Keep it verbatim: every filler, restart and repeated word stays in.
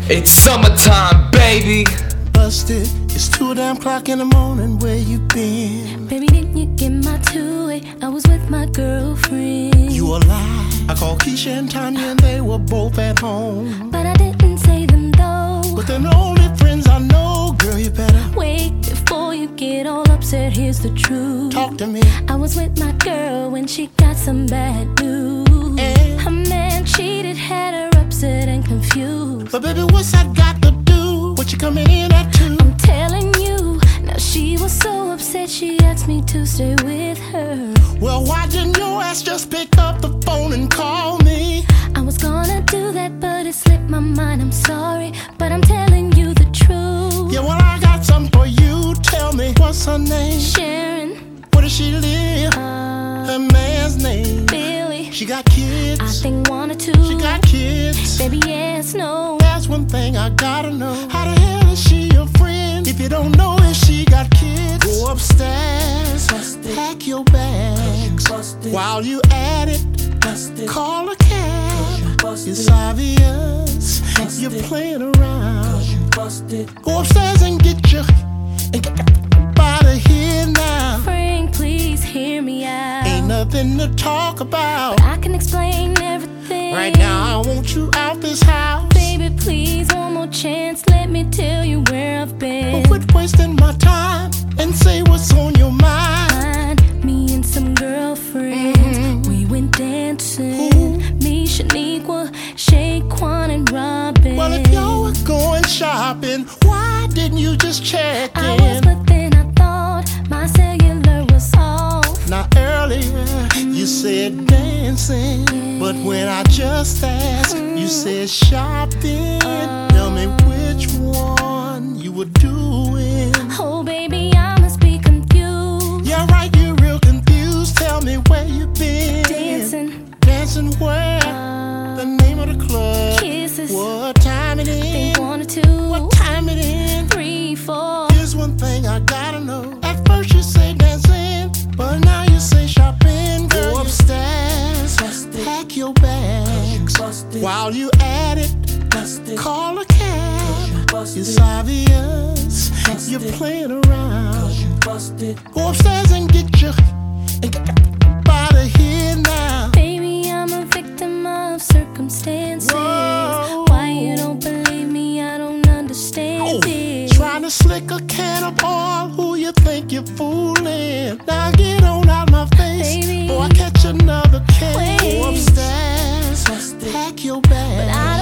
It's summertime, baby. Busted, it's two damn o'clock in the morning. Where you been? Baby, didn't you get my two-way? I was with my girlfriend. You a lie. I called Keisha and Tanya and they were both at home. But I didn't say them though. But they're the only friends I know. Girl, you better wait before you get all upset. Here's the truth. Talk to me. I was with my girl when she got some bad news. And her man cheated, had her upset and confused. But baby, what's that got to do? What you coming in at two? I'm telling you. Now she was so upset she asked me to stay with her. Well, why didn't your ass just pick up the phone and call me? I was gonna do that, but it slipped my mind. I'm sorry, but I'm telling you the truth. Yeah, well, I got something for you. Tell me, what's her name? Sharon. Where does she live? Uh, her man's name? Billy. She got kids? I think one or two. She got kids? Baby, yes, no. That's one thing I gotta know. How the hell is she your friend? If you don't know if she got kids, go upstairs, busted. Pack your bags. Busted. While you at it, busted. Call a cab. It's obvious busted. You're playing around. Busted. Go upstairs and get your and get out of here now. Frank, please hear me out. Ain't nothing to talk about. But I can explain everything. Right now, I want you out this house. Baby, please, one more chance. Let me tell you where I've been. But quit wasting my time and say what's on your mind. Mind me and some girlfriends. Mm-hmm. We went dancing. Ooh. Me, Shaniqua, Shaquan, and Robin. Well, if y'all were going shopping, why didn't you just check in? I was, but then I thought my cellular was off. Now earlier you said dancing, yeah. But when I just asked, mm. you said shopping. uh, Tell me which one you were doing. Oh baby, I must be confused. Yeah right, you're real confused. Tell me where you been. Dancing. Dancing where? uh, The name of the club. Kisses. What time it I is? think one or two. What time it is? Three, four. Here's one thing I gotta know. At first you say dancing, but now you say shopping. Girl, go upstairs, busted. Pack your bags. Busted. While you at it, busted. Call a cab. Busted. It's obvious busted. You're playing around. Busted. Go upstairs and get your and get out of here now. Baby, I'm a victim of circumstances. Whoa. Why you don't believe me? I don't understand oh. it. Trying to slick a can of oil. Who you think you're fooling? Now get on out my face, baby. Or I catch another can. Wait. Go upstairs, busted. Pack your bags.